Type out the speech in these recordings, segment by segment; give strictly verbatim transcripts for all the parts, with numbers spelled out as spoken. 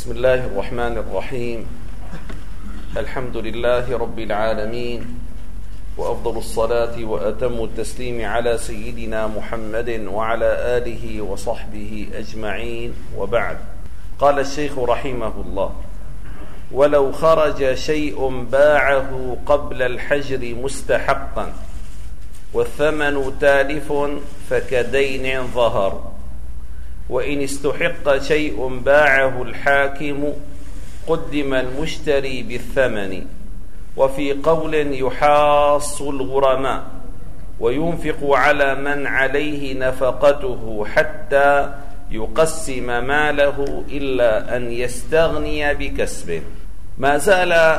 بسم الله الرحمن الرحيم. الحمد لله رب العالمين، وأفضل الصلاة وأتم التسليم على سيدنا محمد وعلى آله وصحبه أجمعين، وبعد. قال الشيخ رحمه الله: ولو خرج شيء باعه قبل الحجر مستحقا والثمن تالف فكدين ظهر، وإن استحق شيء باعه الحاكم قدم المشتري بالثمن، وفي قول يحاص الغرماء وينفق على من عليه نفقته حتى يقسم ماله إلا أن يستغني بكسبه. ما زال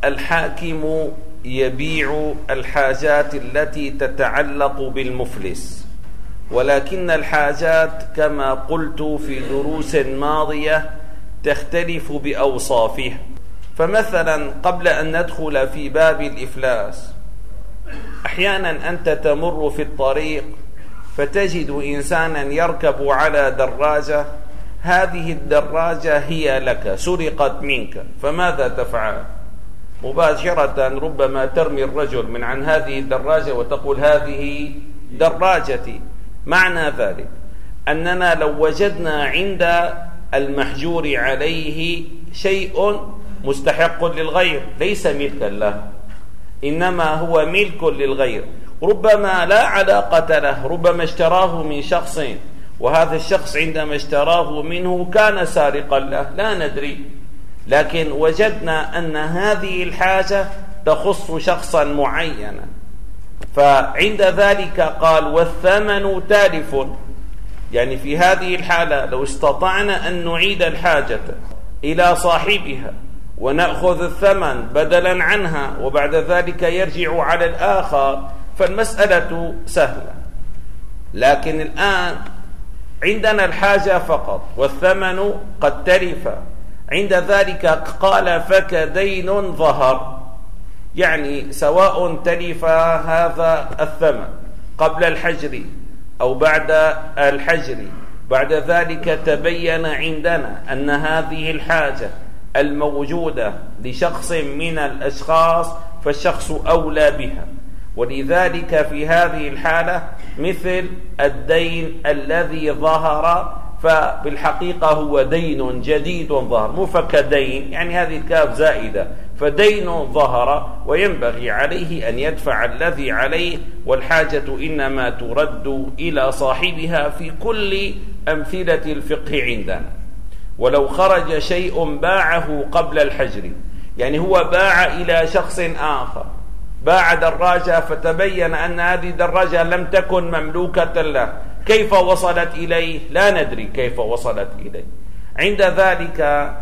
الحاكم يبيع الحاجات التي تتعلق بالمفلس، ولكن الحاجات كما قلت في دروس ماضية تختلف بأوصافها. فمثلا قبل أن ندخل في باب الإفلاس، أحيانا أنت تمر في الطريق فتجد إنسانا يركب على دراجة، هذه الدراجة هي لك، سرقت منك، فماذا تفعل؟ مباشرة ربما ترمي الرجل من عن هذه الدراجة وتقول هذه دراجتي. معنى ذلك أننا لو وجدنا عند المحجور عليه شيء مستحق للغير ليس ملكا له، إنما هو ملك للغير، ربما لا علاقة له، ربما اشتراه من شخص، وهذا الشخص عندما اشتراه منه كان سارقا له، لا ندري، لكن وجدنا أن هذه الحاجة تخص شخصا معينا، فعند ذلك قال والثمن تالف. يعني في هذه الحالة لو استطعنا أن نعيد الحاجة إلى صاحبها ونأخذ الثمن بدلا عنها وبعد ذلك يرجع على الآخر فالمسألة سهلة، لكن الآن عندنا الحاجة فقط والثمن قد تلف، عند ذلك قال فكدين ظهر، يعني سواء تلف هذا الثمن قبل الحجر أو بعد الحجر، بعد ذلك تبين عندنا أن هذه الحاجة الموجودة لشخص من الأشخاص فالشخص أولى بها، ولذلك في هذه الحالة مثل الدين الذي ظهر فبالحقيقة هو دين جديد ظهر، مو فكدين، يعني هذه الكاف زائدة، فدين ظهر وينبغي عليه أن يدفع الذي عليه، والحاجة إنما ترد إلى صاحبها في كل أمثلة الفقه عندنا. ولو خرج شيء باعه قبل الحجر، يعني هو باع إلى شخص آخر، باع دراجة فتبين أن هذه الدراجة لم تكن مملوكة له، كيف وصلت إليه؟ لا ندري كيف وصلت إليه. عند ذلك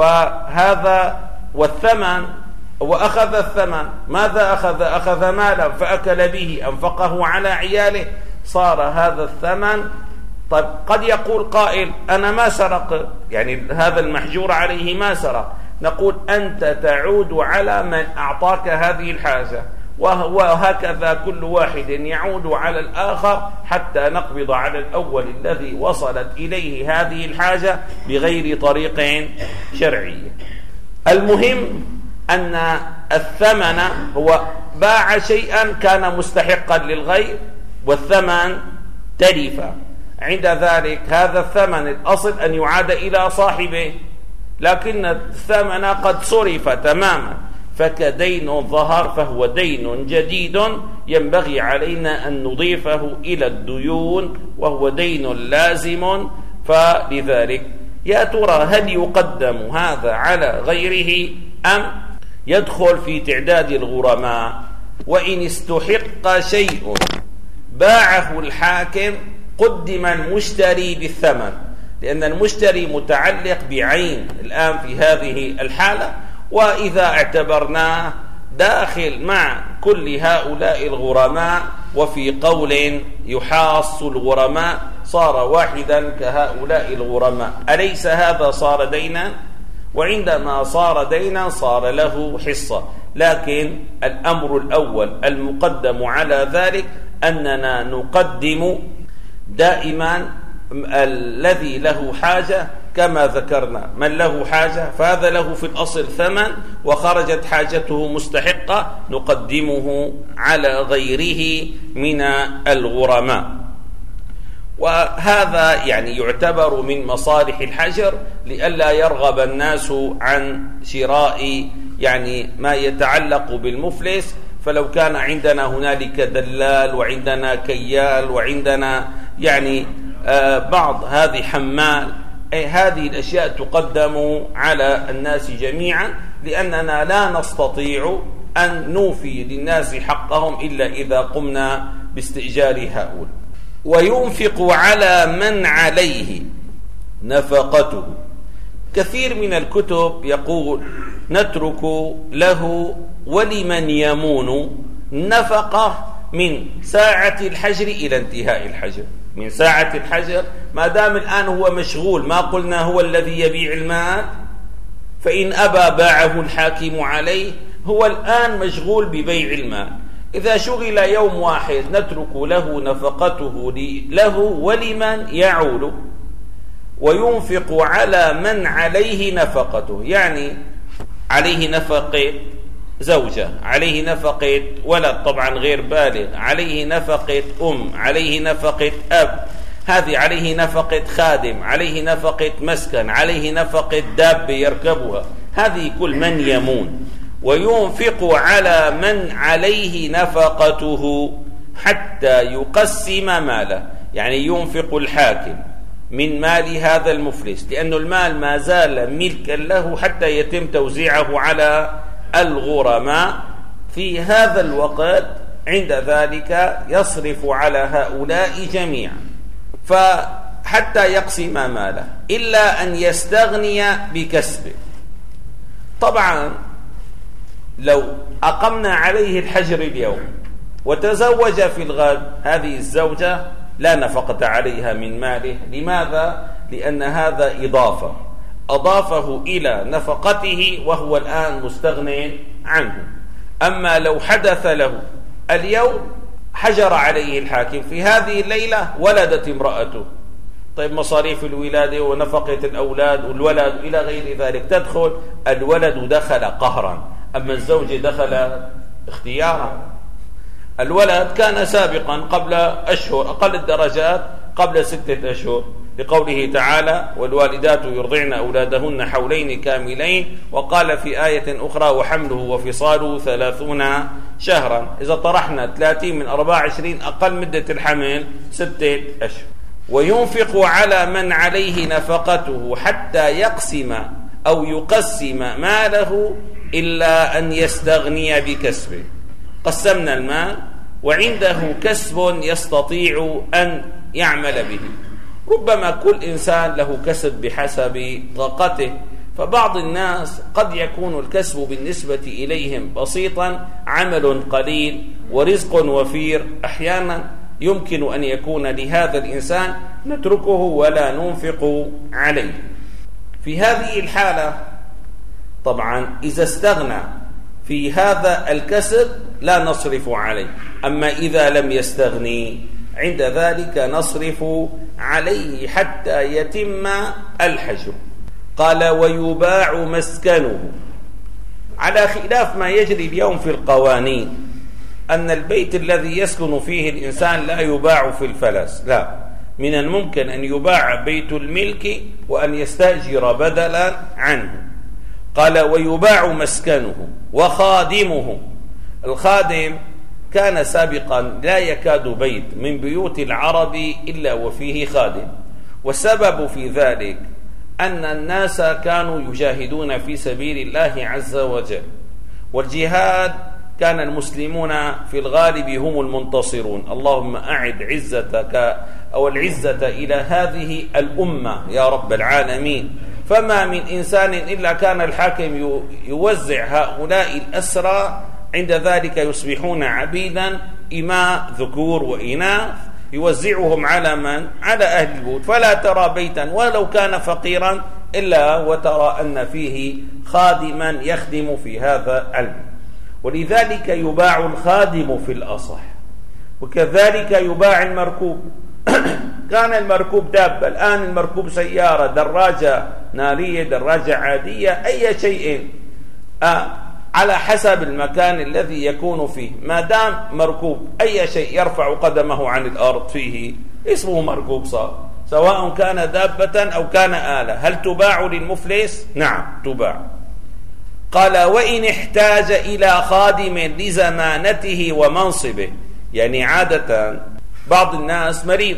فهذا والثمن، وأخذ الثمن، ماذا أخذ؟ أخذ مالا فأكل به، أنفقه على عياله، صار هذا الثمن. طيب قد يقول قائل أنا ما سرق، يعني هذا المحجور عليه ما سرق، نقول أنت تعود على من أعطاك هذه الحاجة، وهكذا كل واحد يعود على الآخر حتى نقبض على الأول الذي وصلت إليه هذه الحاجة بغير طريق شرعي. المهم أن الثمن هو باع شيئا كان مستحقا للغير والثمن تلف، عند ذلك هذا الثمن الأصل أن يعاد إلى صاحبه، لكن الثمن قد صرف تماما، فكدين ظهر، فهو دين جديد ينبغي علينا أن نضيفه إلى الديون، وهو دين لازم. فلذلك يا ترى هل يقدم هذا على غيره أم يدخل في تعداد الغرماء؟ وإن استحق شيء باعه الحاكم قدم المشتري بالثمن، لأن المشتري متعلق بعين الآن في هذه الحالة، وإذا اعتبرناه داخل مع كل هؤلاء الغرماء، وفي قول يحاص الغرماء صار واحدا كهؤلاء الغرماء، أليس هذا صار دينا؟ وعندما صار دينا صار له حصة، لكن الأمر الأول المقدم على ذلك أننا نقدم دائما الذي له حاجة كما ذكرنا من له حاجة فهذا له في الأصل ثمن، وخرجت حاجته مستحقة نقدمه على غيره من الغرماء. وهذا يعني يعتبر من مصالح الحجر لئلا يرغب الناس عن شراء يعني ما يتعلق بالمفلس. فلو كان عندنا هنالك دلال وعندنا كيال وعندنا يعني آه بعض هذه حمال، أي هذه الأشياء تقدم على الناس جميعا، لأننا لا نستطيع أن نوفي للناس حقهم إلا إذا قمنا باستئجار هؤلاء. وينفق على من عليه نفقته. كثير من الكتب يقول نترك له ولمن يمون نفقة من ساعة الحجر إلى انتهاء الحجر. من ساعة الحجر ما دام الآن هو مشغول، ما قلنا هو الذي يبيع المال، فإن أبى باعه الحاكم عليه، هو الآن مشغول ببيع المال. إذا شغل يوم واحد نترك له نفقته له ولمن يعول. وينفق على من عليه نفقته، يعني عليه نفقة زوجة، عليه نفقة ولد طبعا غير بالغ، عليه نفقة أم، عليه نفقة أب، هذه عليه نفقة خادم، عليه نفقة مسكن، عليه نفقة دابة يركبها، هذه كل من يمون. وينفق على من عليه نفقته حتى يقسم ماله، يعني ينفق الحاكم من مال هذا المفلس، لأن المال ما زال ملكا له حتى يتم توزيعه على الغرماء. في هذا الوقت عند ذلك يصرف على هؤلاء جميعا، فحتى يقسم ماله إلا أن يستغني بكسبه. طبعا لو أقمنا عليه الحجر اليوم وتزوج في الغد، هذه الزوجة لا نفقة عليها من ماله. لماذا؟ لأن هذا إضافة أضافه إلى نفقته وهو الآن مستغنٍ عنه. أما لو حدث له اليوم حجر عليه الحاكم في هذه الليلة ولدت امرأته، طيب مصاريف الولادة ونفقة الأولاد والولد إلى غير ذلك تدخل، الولد دخل قهرا، أما الزوجة دخل اختيارا. الولد كان سابقا قبل أشهر، أقل الدرجات قبل ستة أشهر، لقوله تعالى والوالدات يرضعن أولادهن حولين كاملين، وقال في آية أخرى وحمله وفصاله ثلاثون شهرا. إذا طرحنا ثلاثين من أربعة وعشرين أقل مدة الحمل ستة أشهر. وينفق على من عليه نفقته حتى يقسم أو يقسم ماله إلا أن يستغني بكسبه. قسمنا المال وعنده كسب يستطيع أن يعمل به. ربما كل إنسان له كسب بحسب طاقته، فبعض الناس قد يكون الكسب بالنسبة إليهم بسيطا، عمل قليل ورزق وفير، أحيانا يمكن أن يكون لهذا الإنسان نتركه ولا ننفق عليه. في هذه الحالة طبعا إذا استغنى في هذا الكسب لا نصرف عليه، أما إذا لم يستغني عند ذلك نصرف عليه حتى يتم الحجر. قال ويباع مسكنه، على خلاف ما يجري اليوم في القوانين أن البيت الذي يسكن فيه الإنسان لا يباع في الفلس، لا، من الممكن أن يباع بيت الملك وأن يستأجر بدلا عنه. قال ويباع مسكنه وخادمه. الخادم كان سابقا لا يكاد بيت من بيوت العرب إلا وفيه خادم، والسبب في ذلك أن الناس كانوا يجاهدون في سبيل الله عز وجل، والجهاد كان المسلمون في الغالب هم المنتصرون. اللهم أعد عزتك أو العزة إلى هذه الأمة يا رب العالمين. فما من إنسان إلا كان الحاكم يوزع هؤلاء الأسرى، عند ذلك يصبحون عبيدا إماء ذكور وإناث، يوزعهم على من؟ على أهل البيوت. فلا ترى بيتا ولو كان فقيرا إلا وترى أن فيه خادما يخدم في هذا البيت. ولذلك يباع الخادم في الأصح، وكذلك يباع المركوب. كان المركوب دابة، الآن المركوب سيارة، دراجة نارية، دراجة عادية، أي شيء آه على حسب المكان الذي يكون فيه، ما دام مركوب أي شيء يرفع قدمه عن الأرض فيه اسمه مركوب صار، سواء كان دابة أو كان آلة. هل تباع للمفلس؟ نعم تباع. قال وإن احتاج إلى خادم لزمانته ومنصبه، يعني عادة بعض الناس مريض،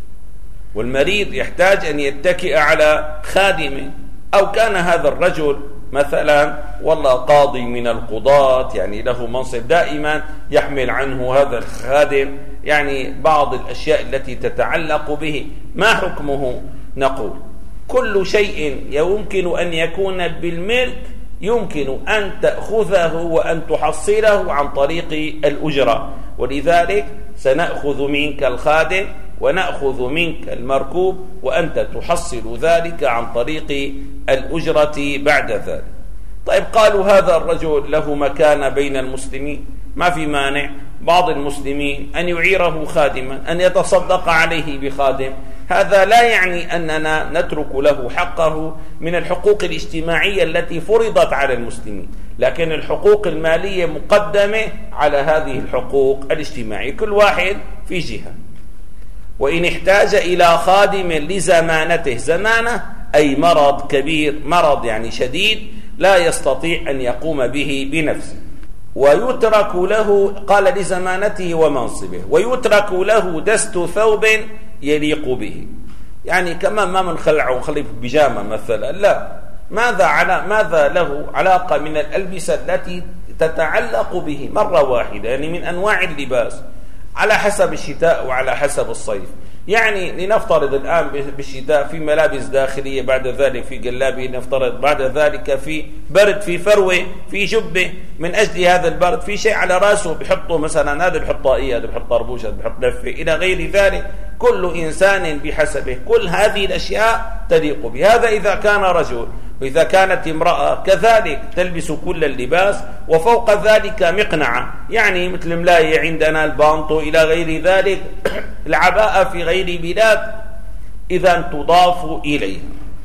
والمريض يحتاج أن يتكئ على خادم، أو كان هذا الرجل مثلا والله قاضي من القضاة، يعني له منصب دائما يحمل عنه هذا الخادم يعني بعض الأشياء التي تتعلق به. ما حكمه؟ نقول كل شيء يمكن أن يكون بالملك يمكن أن تأخذه وأن تحصله عن طريق الأجرة، ولذلك سنأخذ منك الخادم ونأخذ منك المركوب وأنت تحصل ذلك عن طريق الأجرة بعد ذلك. طيب قالوا هذا الرجل له مكانة بين المسلمين، ما في مانع بعض المسلمين أن يعيره خادما، أن يتصدق عليه بخادم، هذا لا يعني أننا نترك له حقه من الحقوق الاجتماعية التي فرضت على المسلمين، لكن الحقوق المالية مقدمة على هذه الحقوق الاجتماعية، كل واحد في جهة. وإن احتاج إلى خادم لزمانته، زمانة أي مرض كبير، مرض يعني شديد لا يستطيع أن يقوم به بنفسه، ويترك له، قال لزمانته ومنصبه، ويترك له دست ثوب يليق به، يعني كمان ما منخلعه ونخليه في بيجامة مثلا، لا، ماذا على ماذا له علاقة من الألبسة التي تتعلق به مرة واحدة، يعني من أنواع اللباس على حسب الشتاء وعلى حسب الصيف. يعني لنفترض الآن بالشتاء في ملابس داخلية، بعد ذلك في جلابي، نفترض بعد ذلك في برد، في فروة، في جبة، من أجل هذا البرد في شيء على رأسه بحطه، مثلا هذا بحط طاقية، هذا بحط طربوش، هذا بحط لفة إلى غير ذلك، كل إنسان بحسبه، كل هذه الأشياء تليق به. هذا إذا كان رجل، وإذا كانت امرأة كذلك تلبس كل اللباس، وفوق ذلك مقنعة، يعني مثل ملاية عندنا، البانطو إلى غير ذلك، العباءة في غير بلاد إذا تضاف إليها.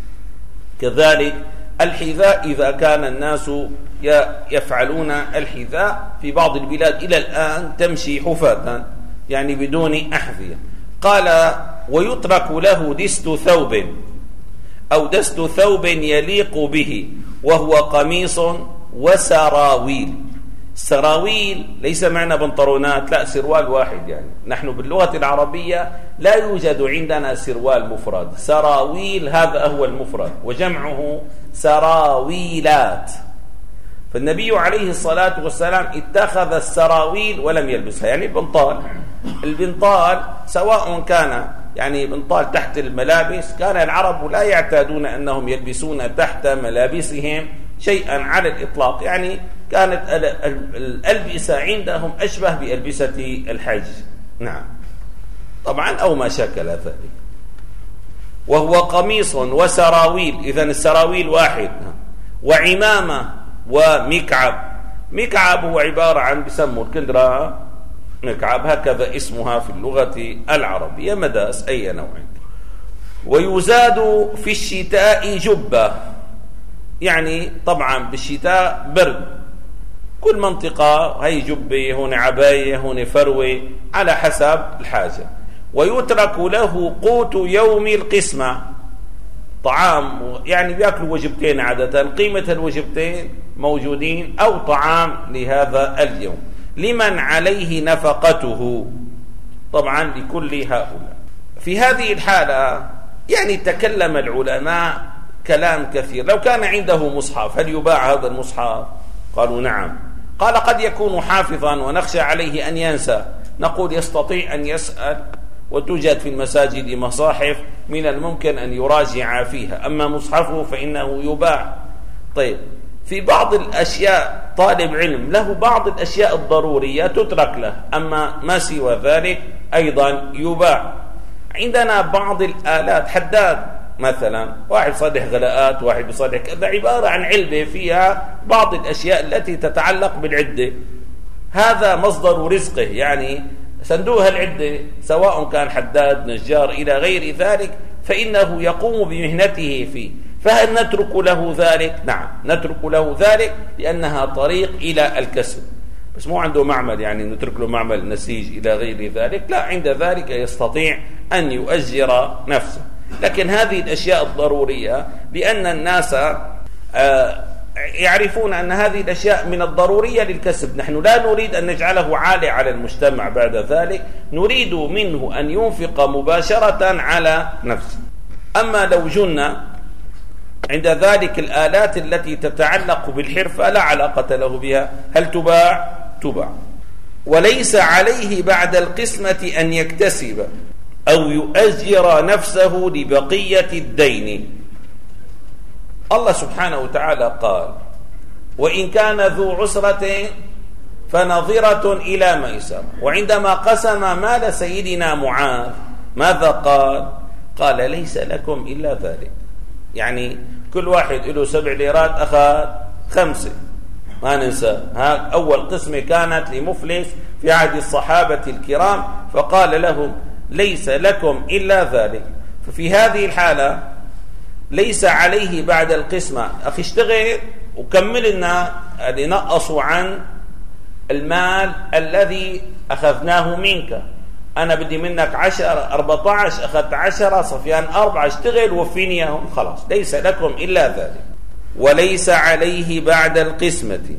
كذلك الحذاء، إذا كان الناس يفعلون الحذاء في بعض البلاد إلى الآن تمشي حفاة يعني بدون أحذية. قال ويترك له دست ثوب أو دست ثوب يليق به، وهو قميص وسراويل. سراويل ليس معنى بنطلونات، لا، سروال واحد، يعني نحن باللغة العربية لا يوجد عندنا سروال مفرد، سراويل هذا هو المفرد، وجمعه سراويلات. فالنبي عليه الصلاة والسلام اتخذ السراويل ولم يلبسها، يعني البنطال، البنطال سواء كان يعني بنطال تحت الملابس، كان العرب لا يعتادون أنهم يلبسون تحت ملابسهم شيئا على الإطلاق، يعني كانت الألبسة عندهم أشبه بألبسة الحج، نعم طبعا، أو ما شكل ذلك. وهو قميص وسراويل، إذن السراويل واحد، وعمامة ومكعب. مكعب هو عبارة عن بسموا الكندرة مكعب، هكذا اسمها في اللغة العربية، مداس أي نوع. ويزاد في الشتاء جبة، يعني طبعا بالشتاء برد، كل منطقة هي جبة، هون عباية، هون فروة، على حسب الحاجة. ويترك له قوت يوم القسمة، طعام، يعني بيأكلوا وجبتين عادة، قيمة الوجبتين موجودين، أو طعام لهذا اليوم، لمن عليه نفقته، طبعا لكل هؤلاء. في هذه الحالة يعني تكلم العلماء كلام كثير. لو كان عنده مصحف هل يباع هذا المصحف؟ قالوا نعم. قال قد يكون حافظا ونخشى عليه أن ينسى، نقول يستطيع أن يسأل، وتوجد في المساجد مصاحف من الممكن أن يراجع فيها، أما مصحفه فإنه يباع. طيب في بعض الأشياء طالب علم له بعض الأشياء الضرورية تترك له، أما ما سوى ذلك أيضا يباع. عندنا بعض الآلات، حداد مثلا، واحد صدح غلاءات، واحد بصدح كذا، عبارة عن علبة فيها بعض الأشياء التي تتعلق بالعدة، هذا مصدر رزقه، يعني صندوق هالعدة سواء كان حداد نجار إلى غير ذلك فإنه يقوم بمهنته فيه، فهل نترك له ذلك؟ نعم نترك له ذلك لأنها طريق إلى الكسب، بس مو عنده معمل يعني نترك له معمل نسيج إلى غير ذلك، لا، عند ذلك يستطيع أن يؤجر نفسه. لكن هذه الأشياء الضرورية بأن الناس يعرفون أن هذه الأشياء من الضرورية للكسب، نحن لا نريد أن نجعله عالة على المجتمع بعد ذلك، نريد منه أن ينفق مباشرة على نفسه. أما لو جن عند ذلك الآلات التي تتعلق بالحرفة لا علاقة له بها، هل تباع؟ تباع. وليس عليه بعد القسمة أن يكتسب أو يؤجر نفسه لبقية الدين. الله سبحانه وتعالى قال: وإن كان ذو عسرة فنظرة إلى ميسر. وعندما قسم مال سيدنا معاذ ماذا قال؟ قال: ليس لكم إلا ذلك، يعني كل واحد له سبع ليرات أخذ خمسة، ما ننسى. ها أول قسمة كانت لمفلس في عهد الصحابة الكرام، فقال لهم: ليس لكم إلا ذلك. ففي هذه الحالة ليس عليه بعد القسمة، أخي اشتغل وكمل لنا اللي نقصوا عن المال الذي أخذناه منك، أنا بدي منك عشر أربعة عشر، أخذت عشرة، صفيان أربعة، اشتغل وفيني إياهم، خلاص ليس لكم إلا ذلك. وليس عليه بعد القسمة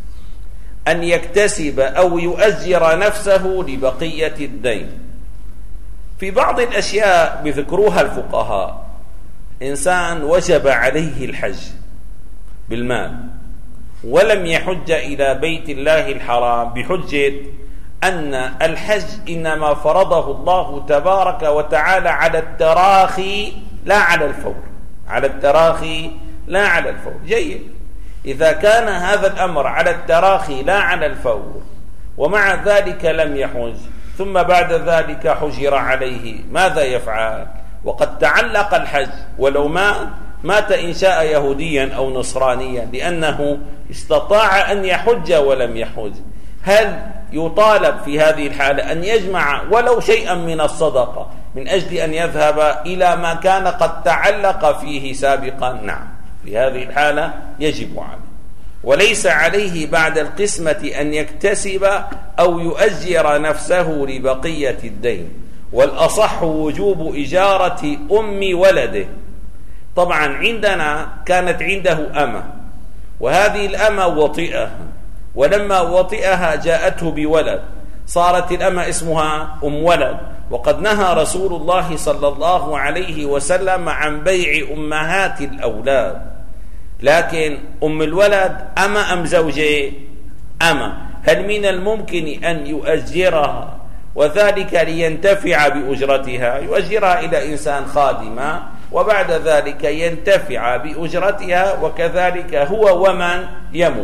أن يكتسب أو يؤجر نفسه لبقية الدين. في بعض الأشياء بذكروها الفقهاء، إنسان وجب عليه الحج بالمال ولم يحج إلى بيت الله الحرام بحجة أن الحج إنما فرضه الله تبارك وتعالى على التراخي لا على الفور، على التراخي لا على الفور. جيد، إذا كان هذا الأمر على التراخي لا على الفور ومع ذلك لم يحج ثم بعد ذلك حجر عليه، ماذا يفعل؟ وقد تعلق الحج ولو مات مات إن شاء يهوديا أو نصرانيا لأنه استطاع أن يحج ولم يحج. هل يطالب في هذه الحالة أن يجمع ولو شيئا من الصدقة من أجل أن يذهب إلى ما كان قد تعلق فيه سابقا؟ نعم، في هذه الحالة يجب عليه. وليس عليه بعد القسمة أن يكتسب أو يؤجر نفسه لبقية الدين. والأصح وجوب إجارة أم ولده. طبعا عندنا كانت عنده أمة، وهذه الأمة وطئها، ولما وطئها جاءته بولد، صارت الأمة اسمها أم ولد. وقد نهى رسول الله صلى الله عليه وسلم عن بيع أمهات الأولاد. لكن أم الولد أما أم زوجة؟ أما. هل من الممكن أن يؤجرها وذلك لينتفع بأجرتها؟ يؤجرها إلى إنسان خادمة وبعد ذلك ينتفع بأجرتها، وكذلك هو ومن يموت.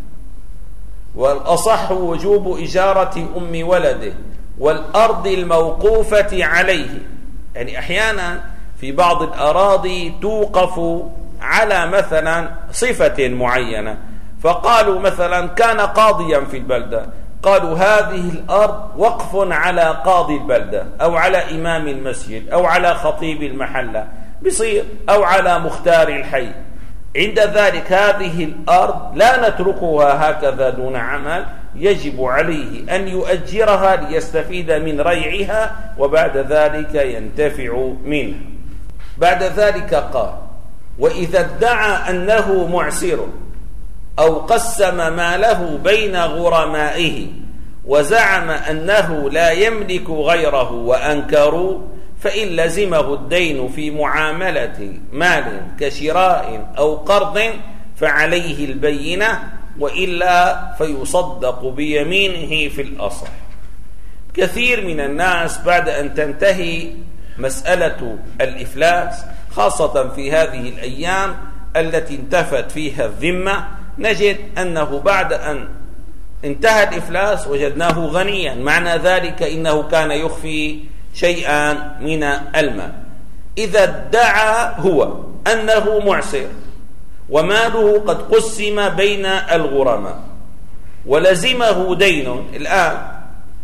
والأصح وجوب إجارة أم ولده والأرض الموقوفة عليه. يعني أحيانا في بعض الأراضي توقف على مثلا صفة معينة، فقالوا مثلا كان قاضيا في البلدة، قالوا هذه الأرض وقف على قاضي البلدة أو على إمام المسجد أو على خطيب المحلة، بصير أو على مختار الحي. عند ذلك هذه الأرض لا نتركها هكذا دون عمل، يجب عليه أن يؤجرها ليستفيد من ريعها وبعد ذلك ينتفع منها. بعد ذلك قال: وإذا ادعى أنه معسر أو قسم ماله بين غرمائه وزعم أنه لا يملك غيره وأنكروا، فإن لزمه الدين في معاملة مال كشراء أو قرض فعليه البينة، وإلا فيصدق بيمينه في الأصح. كثير من الناس بعد أن تنتهي مسألة الإفلاس، خاصة في هذه الأيام التي انتفت فيها الذمة، نجد أنه بعد أن انتهى الإفلاس وجدناه غنيا، معنى ذلك إنه كان يخفي شيئا من المال. إذا ادعى هو أنه معسر وماله قد قسم بين الغرماء ولزمه دين، الآن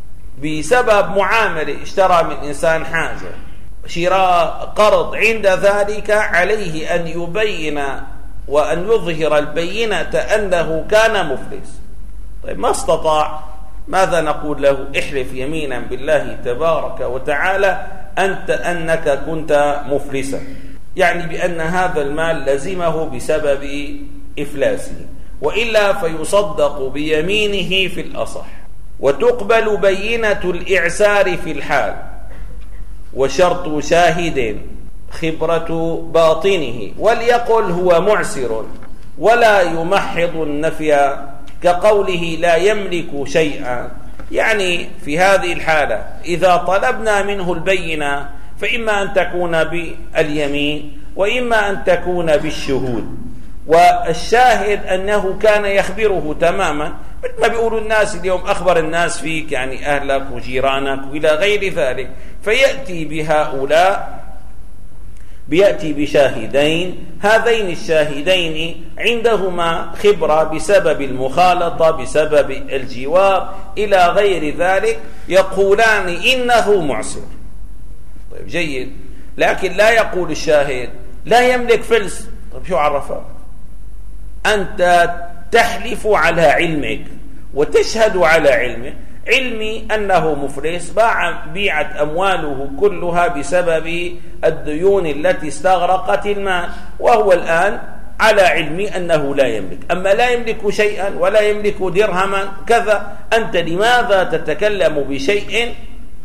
بسبب معاملة اشترى من إنسان حاجة شراء قرض، عند ذلك عليه أن يبين وأن يظهر البينة أنه كان مفلس. طيب ما استطاع، ماذا نقول له؟ احلف يمينا بالله تبارك وتعالى أنت أنك كنت مفلسا، يعني بأن هذا المال لزمه بسبب إفلاسه، وإلا فيصدق بيمينه في الأصح، وتقبل بينة الإعسار في الحال، وشرط شاهد خبرة باطنه، وليقل هو معسر ولا يمحض النفي كقوله لا يملك شيئا. يعني في هذه الحالة إذا طلبنا منه البينة فإما أن تكون باليمين وإما أن تكون بالشهود، والشاهد أنه كان يخبره تماما، مثل ما بيقولوا الناس اليوم أخبر الناس فيك، يعني أهلك وجيرانك وإلى غير ذلك، فيأتي بهؤلاء بيأتي بشاهدين، هذين الشاهدين عندهما خبرة بسبب المخالطة بسبب الجوار إلى غير ذلك، يقولان إنه معسر. طيب جيد، لكن لا يقول الشاهد لا يملك فلس. طيب شو عرفه؟ أنت تحلف على علمك وتشهد على علمه، علمي أنه مفلس، باع بيعت أمواله كلها بسبب الديون التي استغرقت المال، وهو الآن على علمي أنه لا يملك. أما لا يملك شيئا ولا يملك درهما كذا، أنت لماذا تتكلم بشيء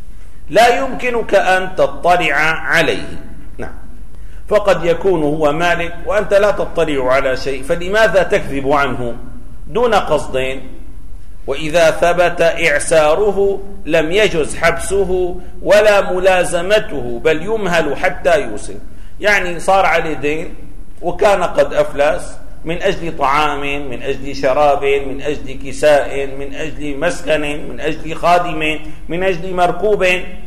لا يمكنك أن تطلع عليه؟ نعم، فقد يكون هو مالك وأنت لا تطلع على شيء، فلماذا تكذب عنه دون قصدين؟ وإذا ثبت إعساره لم يجز حبسه ولا ملازمته، بل يمهل حتى يوصل. يعني صار عليه دين وكان قد أفلس من أجل طعام، من أجل شراب، من أجل كساء، من أجل مسكن، من أجل خادم، من أجل مركوب،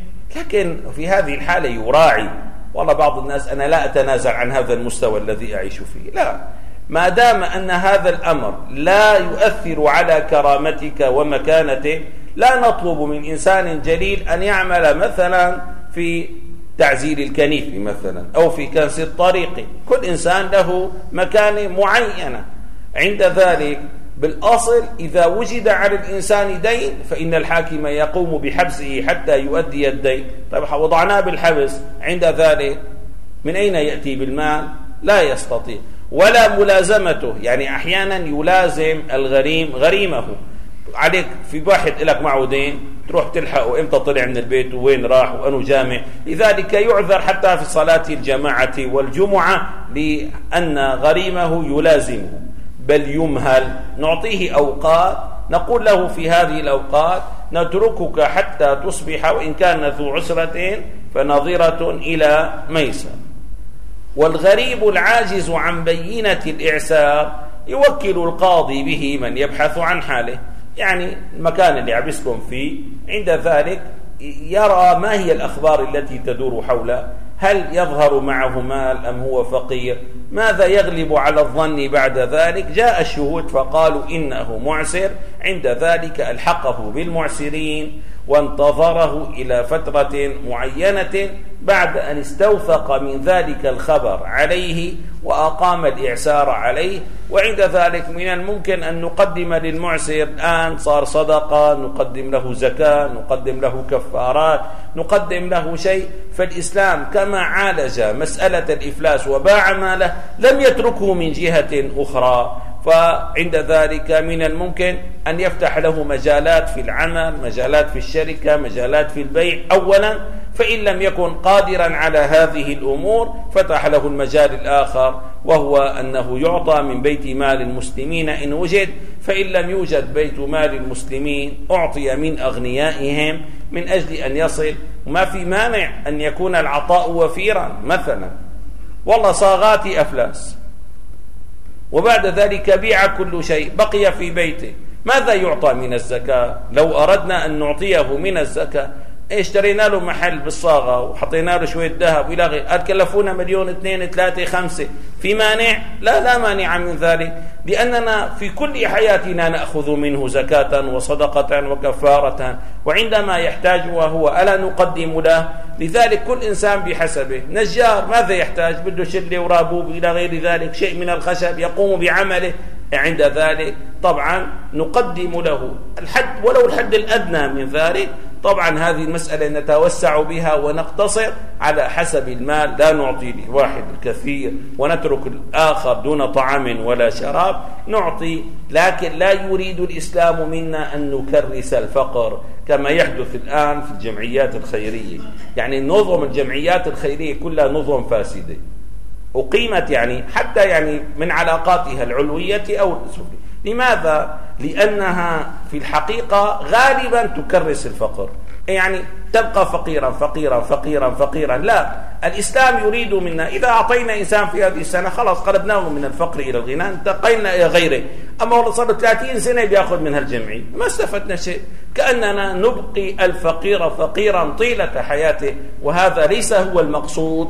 لكن في هذه الحالة يراعي. والله بعض الناس أنا لا أتنازل عن هذا المستوى الذي أعيش فيه، لا، ما دام أن هذا الأمر لا يؤثر على كرامتك ومكانتك، لا نطلب من إنسان جليل أن يعمل مثلا في تعزيل الكنيف مثلا أو في كنس الطريق. كل إنسان له مكانة معينة. عند ذلك بالأصل إذا وجد على الإنسان دين فإن الحاكم يقوم بحبسه حتى يؤدي الدين. طيب وضعناه بالحبس، عند ذلك من أين يأتي بالمال؟ لا يستطيع. ولا ملازمته، يعني أحيانا يلازم الغريم غريمه. عليك في واحد لك معه دين، تروح تلحقه إمتى طلع من البيت ووين راح وأنه جامع، لذلك يعذر حتى في صلاة الجماعة والجمعة لأن غريمه يلازمه، بل يمهل. نعطيه أوقات، نقول له في هذه الأوقات نتركك حتى تصبح، وإن كان ذو عسرة فنظرة إلى ميسر. والغريب العاجز عن بينة الإعسار يوكل القاضي به من يبحث عن حاله، يعني المكان اللي عبسكم فيه، عند ذلك يرى ما هي الأخبار التي تدور حوله، هل يظهر معه مال أم هو فقير، ماذا يغلب على الظن بعد ذلك. جاء الشهود فقالوا إنه معسر، عند ذلك ألحقه بالمعسرين وانتظره إلى فترة معينة بعد أن استوثق من ذلك الخبر عليه وأقام الإعسار عليه. وعند ذلك من الممكن أن نقدم للمعسر، الآن صار صدقة، نقدم له زكاة، نقدم له كفارات، نقدم له شيء. فالإسلام كما عالج مسألة الإفلاس وباع ماله لم يتركه من جهة أخرى، فعند ذلك من الممكن أن يفتح له مجالات في العمل، مجالات في الشركة، مجالات في البيع أولا، فإن لم يكن قادرا على هذه الأمور فتح له المجال الآخر، وهو أنه يعطى من بيت مال المسلمين إن وجد، فإن لم يوجد بيت مال المسلمين أعطي من أغنيائهم من أجل أن يصل. وما في مانع أن يكون العطاء وفيرا، مثلا والله صاغاتي أفلاس وبعد ذلك بيع كل شيء بقي في بيته، ماذا يعطى من الزكاة؟ لو أردنا أن نعطيه من الزكاة اشترينا له محل بالصاغة وحطينا له شوية ذهب وإلى غيره، قال كلفونا مليون اثنين ثلاثة خمسة، في مانع؟ لا لا مانع من ذلك، لأننا في كل حياتنا نأخذ منه زكاة وصدقة وكفارة، وعندما يحتاجها هو ألا نقدم له؟ لذلك كل إنسان بحسبه. نجار ماذا يحتاج؟ بده شلة ورابوب إلى غير ذلك، شيء من الخشب يقوم بعمله، عند ذلك طبعا نقدم له الحد ولو الحد الأدنى من ذلك. طبعا هذه المسألة نتوسع بها ونقتصر على حسب المال، لا نعطي لواحد الكثير ونترك الآخر دون طعام ولا شراب، نعطي. لكن لا يريد الإسلام منا أن نكرس الفقر كما يحدث الآن في الجمعيات الخيرية. يعني نظم الجمعيات الخيرية كلها نظم فاسدة، أقيمت يعني حتى يعني من علاقاتها العلوية أو السفلية. لماذا؟ لأنها في الحقيقة غالبا تكرس الفقر، يعني تبقى فقيرا فقيرا فقيرا فقيرا. لا، الإسلام يريد منا إذا أعطينا إنسان في هذه السنة خلاص قلبناه من الفقر إلى الغنى، انتقلنا إلى غيره. أما والله صار ثلاثين سنة بيأخذ منها الجمعية ما استفدنا شيء، كأننا نبقي الفقير فقيرا طيلة حياته، وهذا ليس هو المقصود،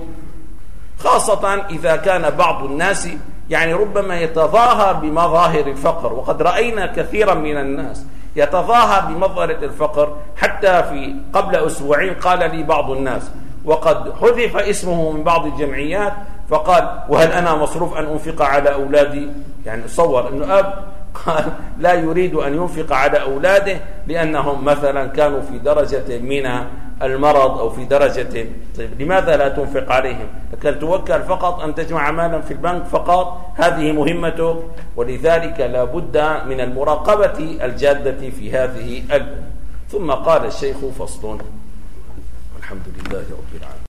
خاصة إذا كان بعض الناس يعني ربما يتظاهر بمظاهر الفقر. وقد رأينا كثيرا من الناس يتظاهر بمظهر الفقر. حتى في قبل أسبوعين قال لي بعض الناس وقد حذف اسمه من بعض الجمعيات، فقال وهل أنا مصروف أن أنفق على أولادي؟ يعني تصور أنه أب قال لا يريد أن ينفق على أولاده لأنهم مثلا كانوا في درجة من المرض أو في درجة. طيب لماذا لا تنفق عليهم؟ لكن توكل فقط أن تجمع مالا في البنك فقط، هذه مهمتك. ولذلك لا بد من المراقبة الجادة في هذه الأمور. ثم قال الشيخ فصل. الحمد لله رب العالمين.